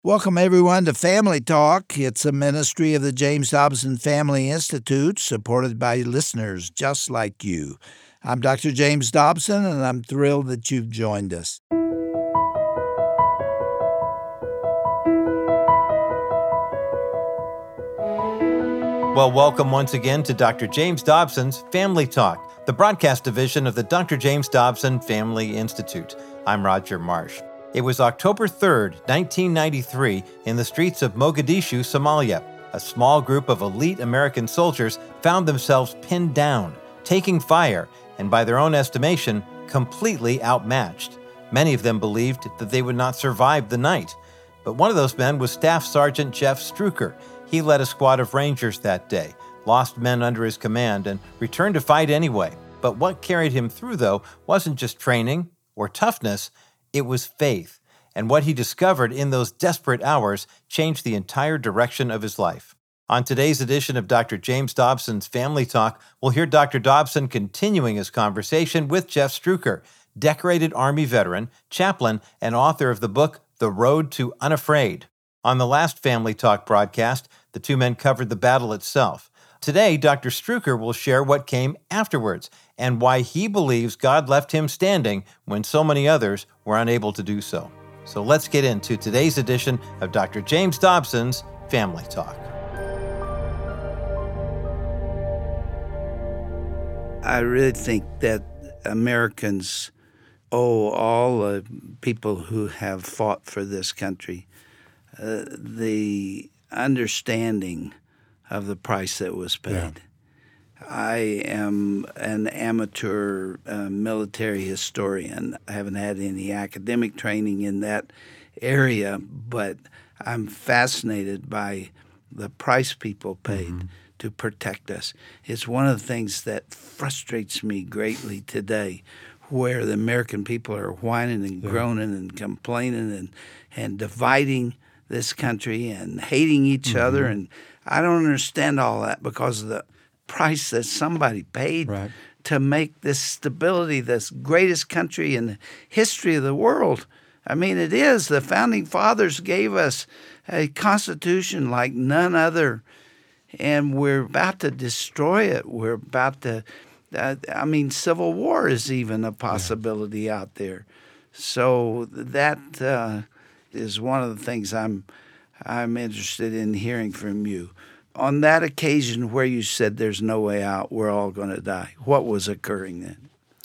Welcome, everyone, to Family Talk. It's a ministry of the James Dobson Family Institute, supported by listeners just like you. I'm Dr. James Dobson, and I'm thrilled that you've joined us. Well, welcome once again to Dr. James Dobson's Family Talk, the broadcast division of the Dr. James Dobson Family Institute. I'm Roger Marsh. It was October 3rd, 1993, in the streets of Mogadishu, Somalia. A small group of elite American soldiers found themselves pinned down, taking fire, and by their own estimation, completely outmatched. Many of them believed that they would not survive the night. But one of those men was Staff Sergeant Jeff Struecker. He led a squad of Rangers that day, lost men under his command, and returned to fight anyway. But what carried him through, though, wasn't just training or toughness, it was faith. And what he discovered in those desperate hours changed the entire direction of his life. On today's edition of Dr. James Dobson's Family Talk, we'll hear Dr. Dobson continuing his conversation with Jeff Struecker, decorated Army veteran, chaplain, and author of the book, The Road to Unafraid. On the last Family Talk broadcast, the two men covered the battle itself. Today, Dr. Struecker will share what came afterwards and why he believes God left him standing when so many others were unable to do so. So let's get into today's edition of Dr. James Dobson's Family Talk. I really think that Americans owe all the people who have fought for this country the understanding of the price that was paid. Yeah. I am an amateur military historian. I haven't had any academic training in that area, but I'm fascinated by the price people paid to protect us. It's one of the things that frustrates me greatly today, where the American people are whining and groaning and complaining and dividing this country and hating each other. And I don't understand all that because of the price that somebody paid to make this stability this greatest country in the history of the world. I mean, it is. The Founding Fathers gave us a Constitution like none other, and we're about to destroy it. We're about to, civil war is even a possibility out there. So that is one of the things I'm interested in hearing from you. On that occasion where you said there's no way out, we're all going to die, what was occurring then?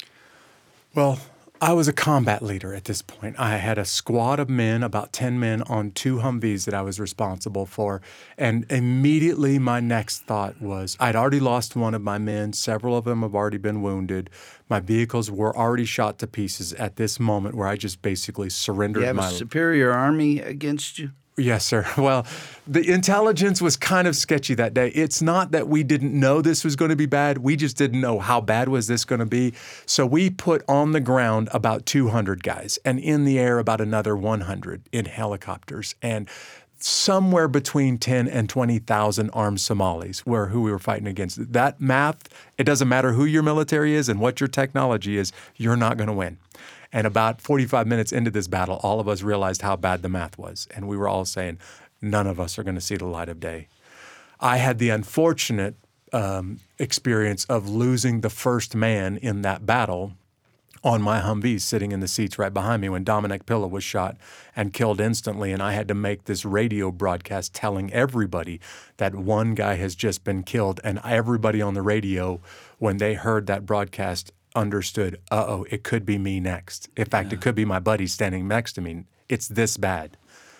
Well, I was a combat leader at this point. I had a squad of men, about 10 men, on 2 Humvees that I was responsible for. And immediately my next thought was, I'd already lost one of my men. Several of them have already been wounded. My vehicles were already shot to pieces at this moment where I just basically surrendered my... You have a superior army against you? Yes, sir. Well, the intelligence was kind of sketchy that day. It's not that we didn't know this was going to be bad. We just didn't know how bad was this going to be. So we put on the ground about 200 guys and in the air about another 100 in helicopters. And somewhere between 10 and 20,000 armed Somalis were who we were fighting against. That math, it doesn't matter who your military is and what your technology is, you're not going to win. And about 45 minutes into this battle, all of us realized how bad the math was. And we were all saying, none of us are going to see the light of day. I had the unfortunate experience of losing the first man in that battle on my Humvee sitting in the seats right behind me when Dominic Pilla was shot and killed instantly. And I had to make this radio broadcast telling everybody that one guy has just been killed. And everybody on the radio, when they heard that broadcast, understood, it could be me next. In fact, it could be my buddy standing next to me. It's this bad.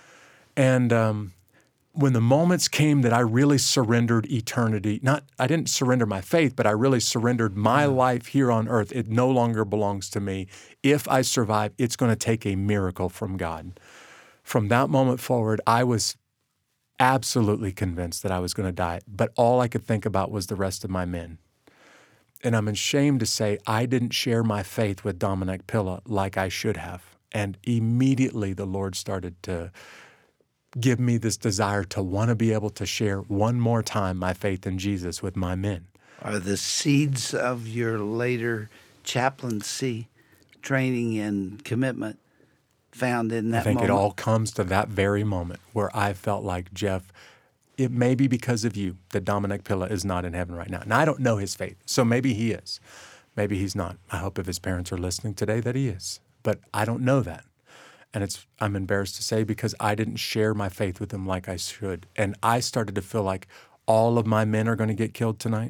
And when the moments came that I really surrendered eternity, I didn't surrender my faith, but I really surrendered my life here on earth. It no longer belongs to me. If I survive, it's going to take a miracle from God. From that moment forward, I was absolutely convinced that I was going to die, but all I could think about was the rest of my men. And I'm ashamed to say I didn't share my faith with Dominic Pilla like I should have. And immediately the Lord started to give me this desire to want to be able to share one more time my faith in Jesus with my men. Are the seeds of your later chaplaincy training and commitment found in that I think moment? it all comes to that very moment where I felt like, Jeff, it may be because of you that Dominic Pilla is not in heaven right now. And I don't know his faith, so maybe he is. Maybe he's not. I hope if his parents are listening today that he is. But I don't know that. And I'm embarrassed to say because I didn't share my faith with him like I should. And I started to feel like all of my men are going to get killed tonight.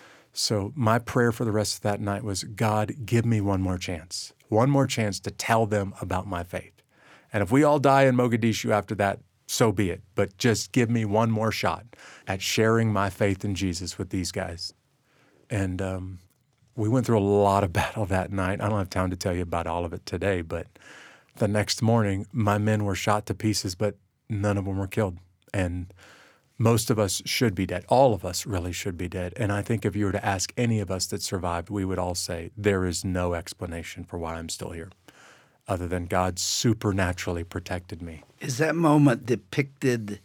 So my prayer for the rest of that night was, God, give me one more chance to tell them about my faith. And if we all die in Mogadishu after that, so be it. But just give me one more shot at sharing my faith in Jesus with these guys. And we went through a lot of battle that night. I don't have time to tell you about all of it today, but the next morning, my men were shot to pieces, but none of them were killed. And most of us should be dead. All of us really should be dead. And I think if you were to ask any of us that survived, we would all say, there is no explanation for why I'm still here, other than God supernaturally protected me. Is that moment depicted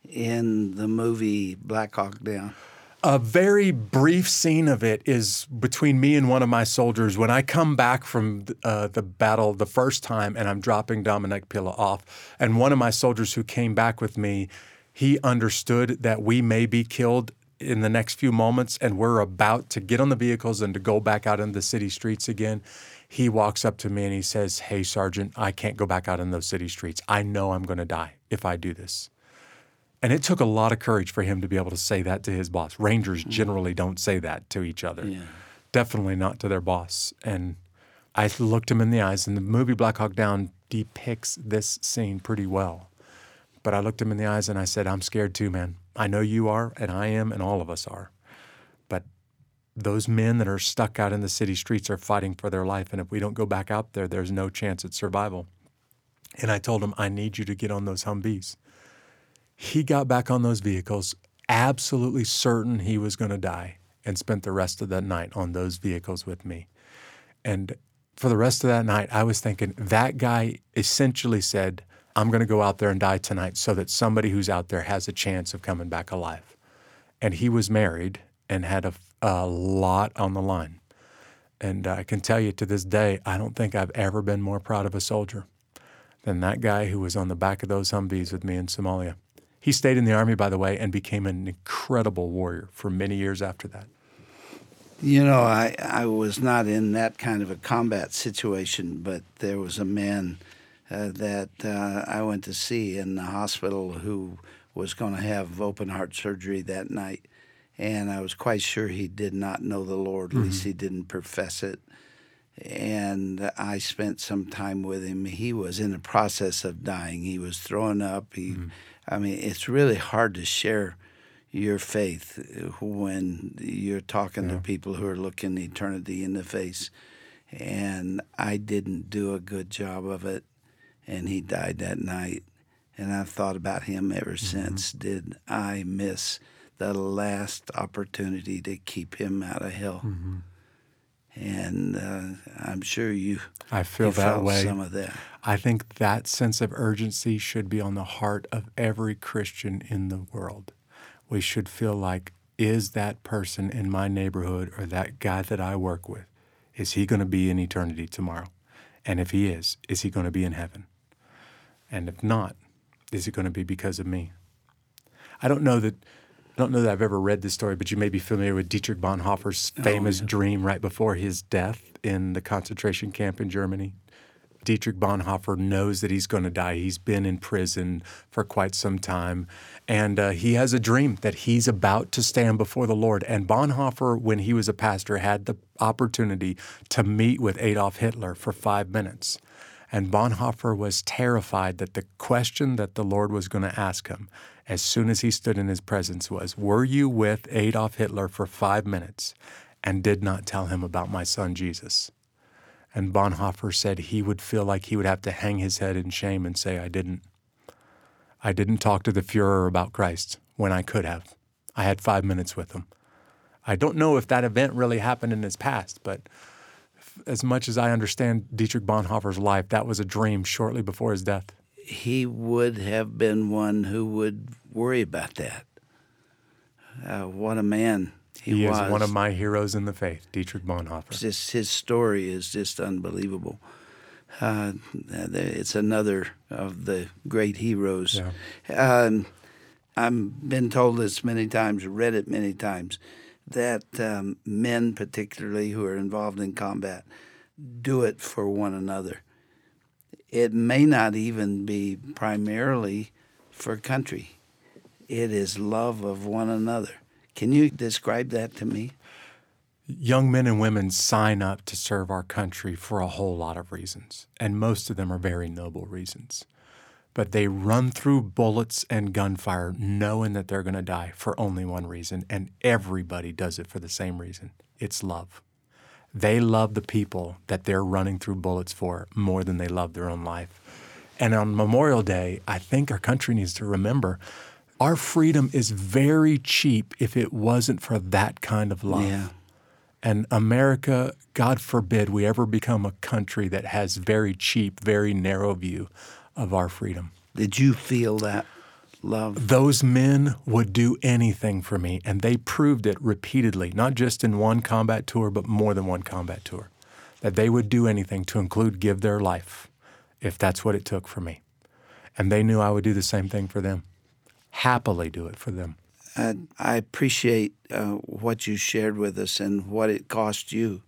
in the movie Black Hawk Down? A very brief scene of it is between me and one of my soldiers. When I come back from the battle the first time and I'm dropping Dominic Pilla off, and one of my soldiers who came back with me, he understood that we may be killed in the next few moments and we're about to get on the vehicles and to go back out in the city streets again. He walks up to me and he says, "Hey, Sergeant, I can't go back out in those city streets. I know I'm going to die if I do this." And it took a lot of courage for him to be able to say that to his boss. Rangers generally don't say that to each other. Yeah. Definitely not to their boss. And I looked him in the eyes, and the movie Black Hawk Down depicts this scene pretty well. But I looked him in the eyes and I said, "I'm scared too, man. I know you are, and I am, and all of us are. But those men that are stuck out in the city streets are fighting for their life, and if we don't go back out there, there's no chance at survival." And I told him, "I need you to get on those Humvees." He got back on those vehicles, absolutely certain he was going to die, and spent the rest of that night on those vehicles with me. And for the rest of that night, I was thinking, that guy essentially said, I'm going to go out there and die tonight so that somebody who's out there has a chance of coming back alive. And he was married and had a lot on the line. And I can tell you to this day, I don't think I've ever been more proud of a soldier than that guy who was on the back of those Humvees with me in Somalia. He stayed in the Army, by the way, and became an incredible warrior for many years after that. You know, I was not in that kind of a combat situation, but there was a man that I went to see in the hospital who was going to have open heart surgery that night. And I was quite sure he did not know the Lord, at least he didn't profess it. And I spent some time with him. He was in the process of dying. He was throwing up. I mean, it's really hard to share your faith when you're talking to people who are looking eternity in the face. And I didn't do a good job of it, and he died that night. And I've thought about him ever since. Did I miss the last opportunity to keep him out of hell? And I'm sure you felt some of that. I think that sense of urgency should be on the heart of every Christian in the world. We should feel like, is that person in my neighborhood or that guy that I work with, is he going to be in eternity tomorrow? And if he is he going to be in heaven? And if not, is it going to be because of me? I don't know that I've ever read this story, but you may be familiar with Dietrich Bonhoeffer's famous dream right before his death in the concentration camp in Germany. Dietrich Bonhoeffer knows that he's going to die. He's been in prison for quite some time, and he has a dream that he's about to stand before the Lord. And Bonhoeffer, when he was a pastor, had the opportunity to meet with Adolf Hitler for 5 minutes. And Bonhoeffer was terrified that the question that the Lord was going to ask him as soon as he stood in his presence was, were you with Adolf Hitler for 5 minutes and did not tell him about my son Jesus? And Bonhoeffer said he would feel like he would have to hang his head in shame and say, I didn't talk to the Fuhrer about Christ when I could have. I had 5 minutes with him. I don't know if that event really happened in his past, but as much as I understand Dietrich Bonhoeffer's life, that was a dream shortly before his death. He would have been one who would worry about that. What a man he was. He is one of my heroes in the faith, Dietrich Bonhoeffer. His story is just unbelievable. It's another of the great heroes. Yeah. I've been told this many times, read it many times, that men particularly who are involved in combat do it for one another. It may not even be primarily for country. It is love of one another. Can you describe that to me? Young men and women sign up to serve our country for a whole lot of reasons, and most of them are very noble reasons. But they run through bullets and gunfire knowing that they're going to die for only one reason, and everybody does it for the same reason. It's love. They love the people that they're running through bullets for more than they love their own life. And on Memorial Day, I think our country needs to remember our freedom is very cheap if it wasn't for that kind of love. Yeah. And America, God forbid we ever become a country that has very cheap, very narrow view of our freedom. Did you feel that love? Those men would do anything for me, and they proved it repeatedly, not just in one combat tour, but more than one combat tour, that they would do anything to include give their life if that's what it took for me. And they knew I would do the same thing for them, happily do it for them. I appreciate what you shared with us and what it cost you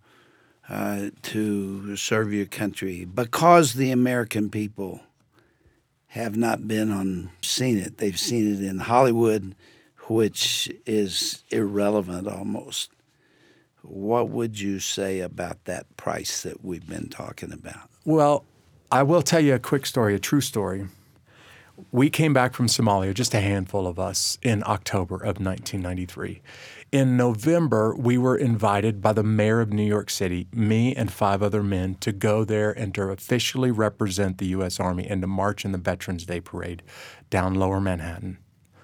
to serve your country. Because the American people have not seen it. They've seen it in Hollywood, which is irrelevant almost. What would you say about that price that we've been talking about? Well, I will tell you a quick story, a true story. We came back from Somalia, just a handful of us, in October of 1993. In November, we were invited by the mayor of New York City, me and 5 other men, to go there and to officially represent the U.S. Army and to march in the Veterans Day Parade down Lower Manhattan.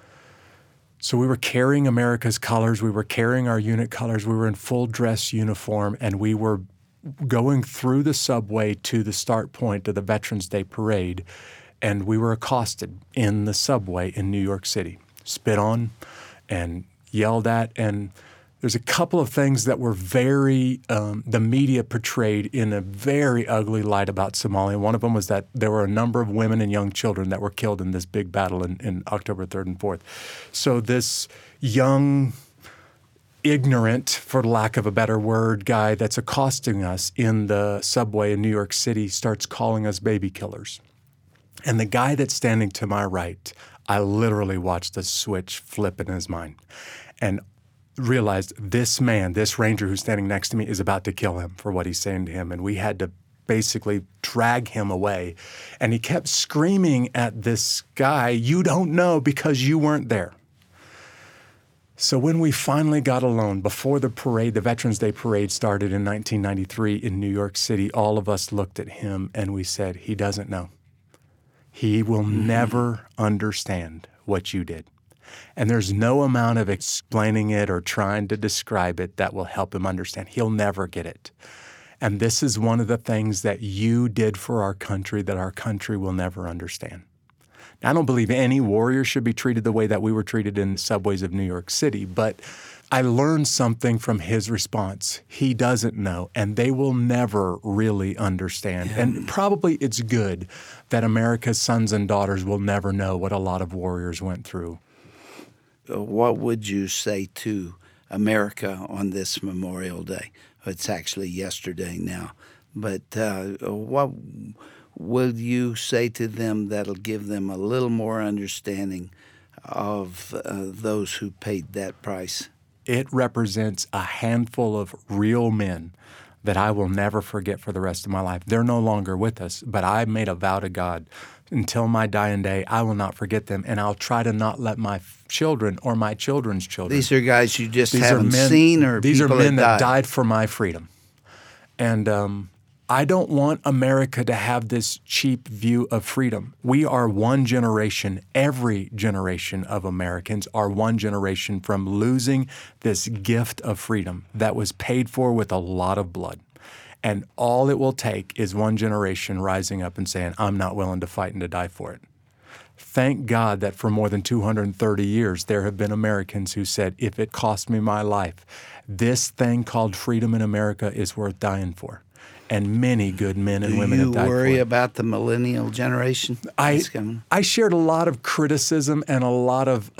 So we were carrying America's colors. We were carrying our unit colors. We were in full dress uniform, and we were going through the subway to the start point of the Veterans Day Parade. And we were accosted in the subway in New York City, spit on and yelled at. And there's a couple of things that were the media portrayed in a very ugly light about Somalia. One of them was that there were a number of women and young children that were killed in this big battle in October 3rd and 4th. So this young, ignorant, for lack of a better word, guy that's accosting us in the subway in New York City starts calling us baby killers. And the guy that's standing to my right, I literally watched the switch flip in his mind and realized this man, this ranger who's standing next to me is about to kill him for what he's saying to him. And we had to basically drag him away. And he kept screaming at this guy, "You don't know because you weren't there." So when we finally got alone, before the parade, the Veterans Day Parade started in 1993 in New York City, all of us looked at him and we said, he doesn't know. He will never understand what you did. And there's no amount of explaining it or trying to describe it that will help him understand. He'll never get it. And this is one of the things that you did for our country that our country will never understand. Now, I don't believe any warrior should be treated the way that we were treated in the subways of New York City, but I learned something from his response. He doesn't know, and they will never really understand. Yeah. And probably it's good that America's sons and daughters will never know what a lot of warriors went through. What would you say to America on this Memorial Day? It's actually yesterday now. But what will you say to them that'll give them a little more understanding of those who paid that price? It represents a handful of real men that I will never forget for the rest of my life. They're no longer with us, but I made a vow to God. Until my dying day, I will not forget them, and I'll try to not let my children or my children's children. These are guys you just haven't seen, or these people are men that died. died for my freedom. And I don't want America to have this cheap view of freedom. We are one generation, every generation of Americans are one generation from losing this gift of freedom that was paid for with a lot of blood. And all it will take is one generation rising up and saying, I'm not willing to fight and to die for it. Thank God that for more than 230 years, there have been Americans who said, if it cost me my life, this thing called freedom in America is worth dying for. and many good men and Do women have died you worry for it. about the millennial generation? that's coming? I shared a lot of criticism and a lot of,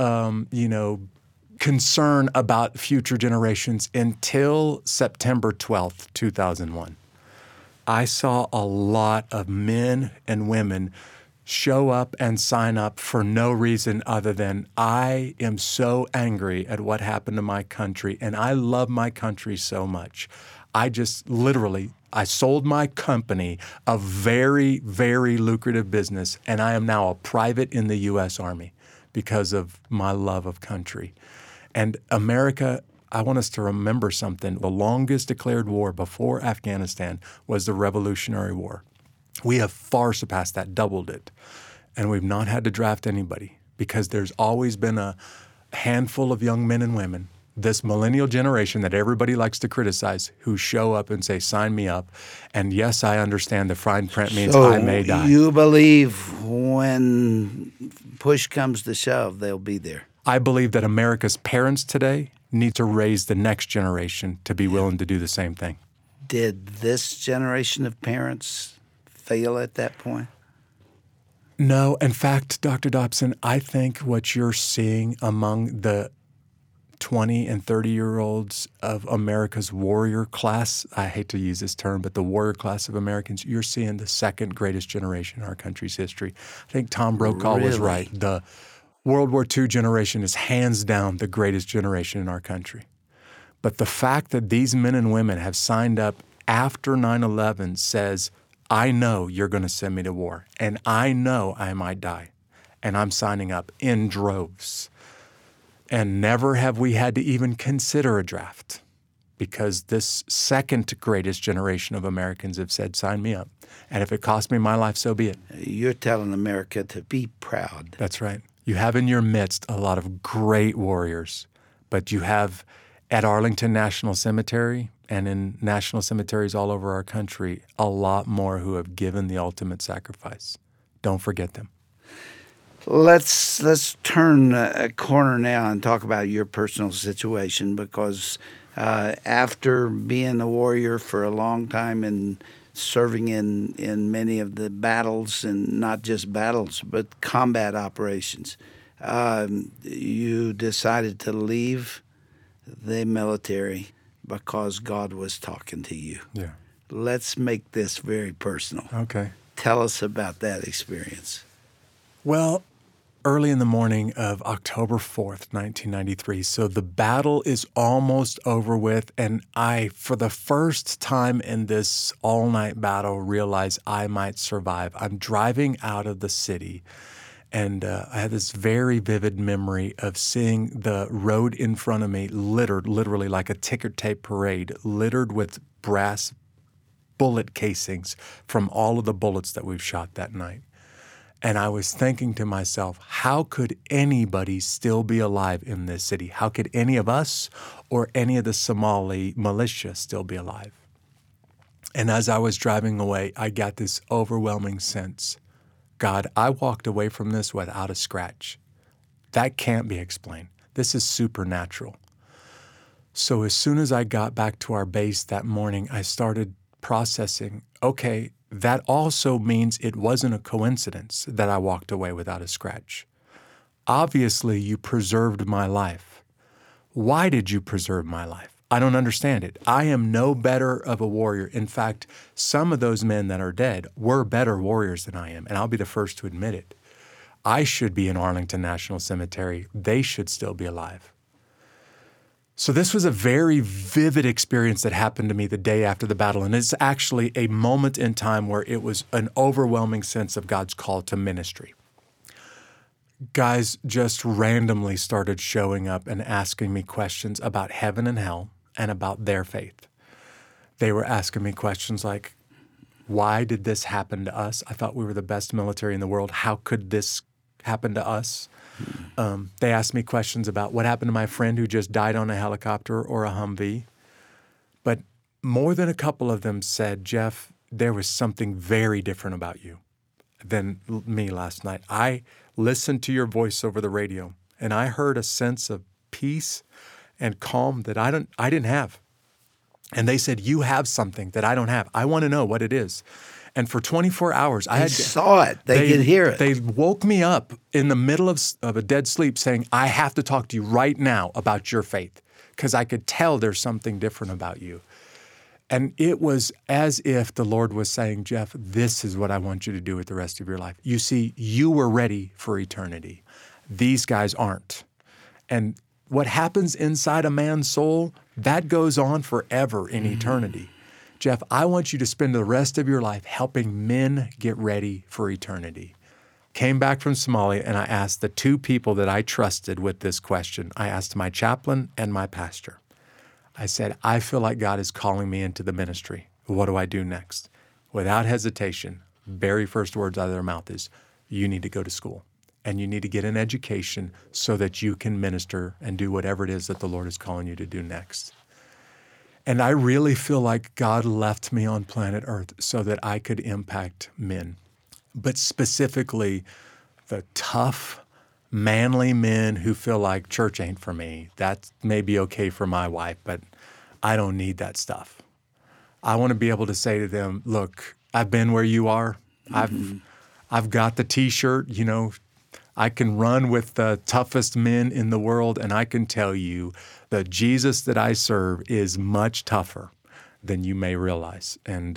concern about future generations until September 12th, 2001. I saw a lot of men and women show up and sign up for no reason other than I am so angry at what happened to my country, and I love my country so much. I just literally, I sold my company, a very, very lucrative business, and I am now a private in the U.S. Army because of my love of country. And America, I want us to remember something. The longest declared war before Afghanistan was the Revolutionary War. We have far surpassed that, doubled it. And we've not had to draft anybody because there's always been a handful of young men and women, this millennial generation that everybody likes to criticize, who show up and say, sign me up. And yes, I understand the fine print means I may die. You believe when push comes to shove, they'll be there? I believe that America's parents today need to raise the next generation to be willing to do the same thing. Did this generation of parents fail at that point? No. In fact, Dr. Dobson, I think what you're seeing among the 20 and 30-year-olds of America's warrior class, I hate to use this term, but the warrior class of Americans, you're seeing the second greatest generation in our country's history. I think Tom Brokaw was right. The World War II generation is hands down the greatest generation in our country. But the fact that these men and women have signed up after 9/11 says, I know you're going to send me to war, and I know I might die, and I'm signing up in droves. And never have we had to even consider a draft because this second greatest generation of Americans have said, sign me up. And if it costs me my life, so be it. You're telling America to be proud. That's right. You have in your midst a lot of great warriors, but you have at Arlington National Cemetery and in national cemeteries all over our country, a lot more who have given the ultimate sacrifice. Don't forget them. Let's turn a corner now and talk about your personal situation, because after being a warrior for a long time and serving in many of the battles, and not just battles, but combat operations, you decided to leave the military because God was talking to you. Yeah. Let's make this very personal. Okay. Tell us about that experience. Well, early in the morning of October 4th, 1993, so the battle is almost over with, and I, for the first time in this all-night battle, realized I might survive. I'm driving out of the city, and I had this very vivid memory of seeing the road in front of me littered, literally like a ticker tape parade, littered with brass bullet casings from all of the bullets that we've shot that night. And I was thinking to myself, how could anybody still be alive in this city? How could any of us or any of the Somali militia still be alive? And as I was driving away, I got this overwhelming sense, God, I walked away from this without a scratch. That can't be explained. This is supernatural. So as soon as I got back to our base that morning, I started processing, okay, that also means it wasn't a coincidence that I walked away without a scratch. Obviously, you preserved my life. Why did you preserve my life? I don't understand it. I am no better of a warrior. In fact, some of those men that are dead were better warriors than I am, and I'll be the first to admit it. I should be in Arlington National Cemetery. They should still be alive. So this was a very vivid experience that happened to me the day after the battle, and it's actually a moment in time where it was an overwhelming sense of God's call to ministry. Guys just randomly started showing up and asking me questions about heaven and hell and about their faith. They were asking me questions like, why did this happen to us? I thought we were the best military in the world. How could this happen to us? They asked me questions about what happened to my friend who just died on a helicopter or a Humvee. But more than a couple of them said, Jeff, there was something very different about you than me last night. I listened to your voice over the radio, and I heard a sense of peace and calm that I didn't have. And they said, you have something that I don't have. I want to know what it is. And for 24 hours, I saw it. They could hear it. They woke me up in the middle of a dead sleep saying, I have to talk to you right now about your faith, because I could tell there's something different about you. And it was as if the Lord was saying, Jeff, this is what I want you to do with the rest of your life. You see, you were ready for eternity. These guys aren't. And what happens inside a man's soul, that goes on forever in eternity. Jeff, I want you to spend the rest of your life helping men get ready for eternity. Came back from Somalia, and I asked the two people that I trusted with this question. I asked my chaplain and my pastor. I said, I feel like God is calling me into the ministry. What do I do next? Without hesitation, very first words out of their mouth is, you need to go to school. And you need to get an education so that you can minister and do whatever it is that the Lord is calling you to do next. And I really feel like God left me on planet Earth so that I could impact men, but specifically the tough, manly men who feel like church ain't for me. That may be okay for my wife, but I don't need that stuff. I want to be able to say to them, look, I've been where you are. I've got the T-shirt, you know, I can run with the toughest men in the world, and I can tell you the Jesus that I serve is much tougher than you may realize. And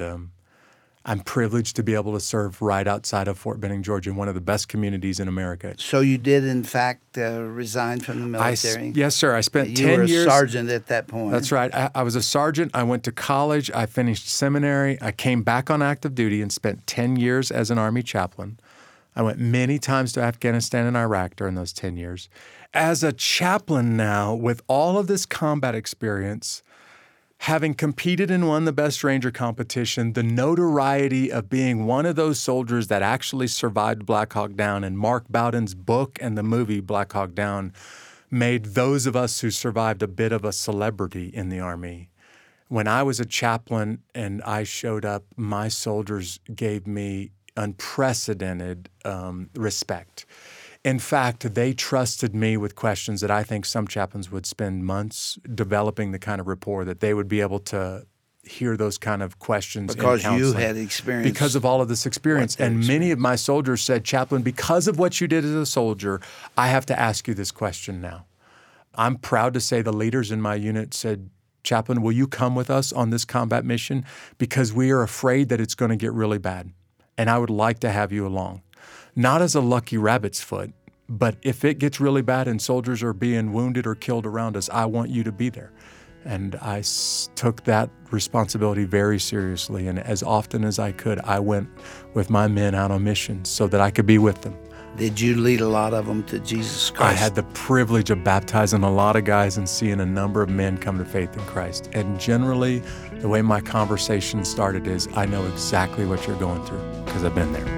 I'm privileged to be able to serve right outside of Fort Benning, Georgia, in one of the best communities in America. So you did, in fact, resign from the military? Yes, sir. I spent 10 years. You were a sergeant at that point. That's right. I was a sergeant. I went to college. I finished seminary. I came back on active duty and spent 10 years as an Army chaplain. I went many times to Afghanistan and Iraq during those 10 years. As a chaplain now, with all of this combat experience, having competed and won the Best Ranger competition, the notoriety of being one of those soldiers that actually survived Black Hawk Down, and Mark Bowden's book and the movie Black Hawk Down made those of us who survived a bit of a celebrity in the Army. When I was a chaplain and I showed up, my soldiers gave me unprecedented respect. In fact, they trusted me with questions that I think some chaplains would spend months developing the kind of rapport that they would be able to hear those kind of questions. Because you had experience. Because of all of this experience. And many of my soldiers said, Chaplain, because of what you did as a soldier, I have to ask you this question now. I'm proud to say the leaders in my unit said, Chaplain, will you come with us on this combat mission? Because we are afraid that it's going to get really bad. And I would like to have you along. Not as a lucky rabbit's foot, but if it gets really bad and soldiers are being wounded or killed around us, I want you to be there. And I took that responsibility very seriously. And as often as I could, I went with my men out on missions so that I could be with them. Did you lead a lot of them to Jesus Christ? I had the privilege of baptizing a lot of guys and seeing a number of men come to faith in Christ. And generally, the way my conversation started is, I know exactly what you're going through because I've been there.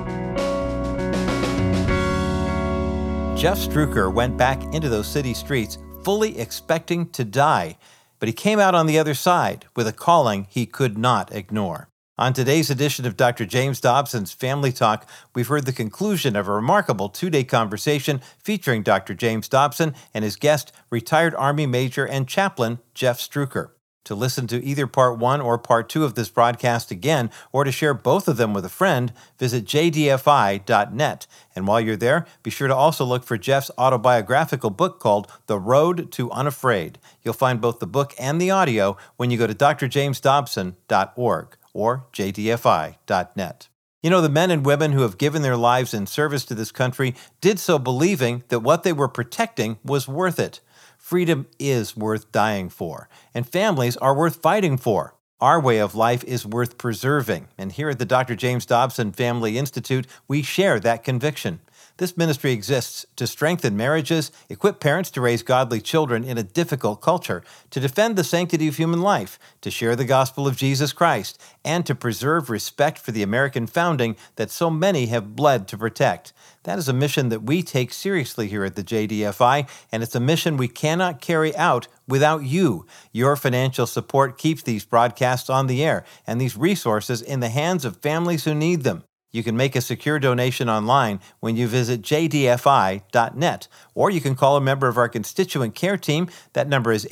Jeff Struecker went back into those city streets fully expecting to die, but he came out on the other side with a calling he could not ignore. On today's edition of Dr. James Dobson's Family Talk, we've heard the conclusion of a remarkable two-day conversation featuring Dr. James Dobson and his guest, retired Army Major and Chaplain Jeff Struecker. To listen to either Part 1 or Part 2 of this broadcast again, or to share both of them with a friend, visit jdfi.net. And while you're there, be sure to also look for Jeff's autobiographical book called The Road to Unafraid. You'll find both the book and the audio when you go to drjamesdobson.org or jdfi.net. You know, the men and women who have given their lives in service to this country did so believing that what they were protecting was worth it. Freedom is worth dying for, and families are worth fighting for. Our way of life is worth preserving, and here at the Dr. James Dobson Family Institute, we share that conviction. This ministry exists to strengthen marriages, equip parents to raise godly children in a difficult culture, to defend the sanctity of human life, to share the gospel of Jesus Christ, and to preserve respect for the American founding that so many have bled to protect. That is a mission that we take seriously here at the JDFI, and it's a mission we cannot carry out without you. Your financial support keeps these broadcasts on the air and these resources in the hands of families who need them. You can make a secure donation online when you visit jdfi.net, or you can call a member of our constituent care team. That number is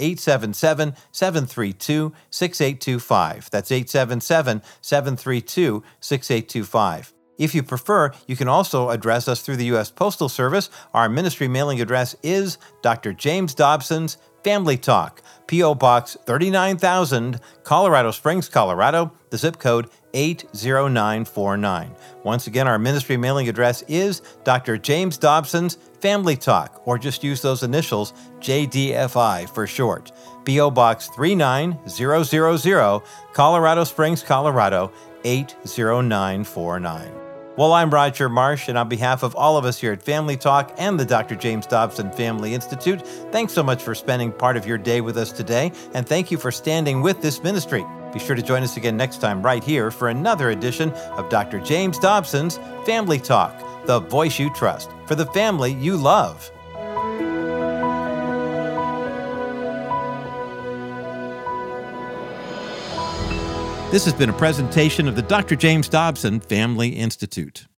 877-732-6825. That's 877-732-6825. If you prefer, you can also address us through the U.S. Postal Service. Our ministry mailing address is Dr. James Dobson's Family Talk, P.O. Box 39,000, Colorado Springs, Colorado, the zip code 80949. Once again, our ministry mailing address is Dr. James Dobson's Family Talk, or just use those initials, JDFI for short. P.O. Box 39000, Colorado Springs, Colorado, 80949. Well, I'm Roger Marsh, and on behalf of all of us here at Family Talk and the Dr. James Dobson Family Institute, thanks so much for spending part of your day with us today, and thank you for standing with this ministry. Be sure to join us again next time right here for another edition of Dr. James Dobson's Family Talk, the voice you trust for the family you love. This has been a presentation of the Dr. James Dobson Family Institute.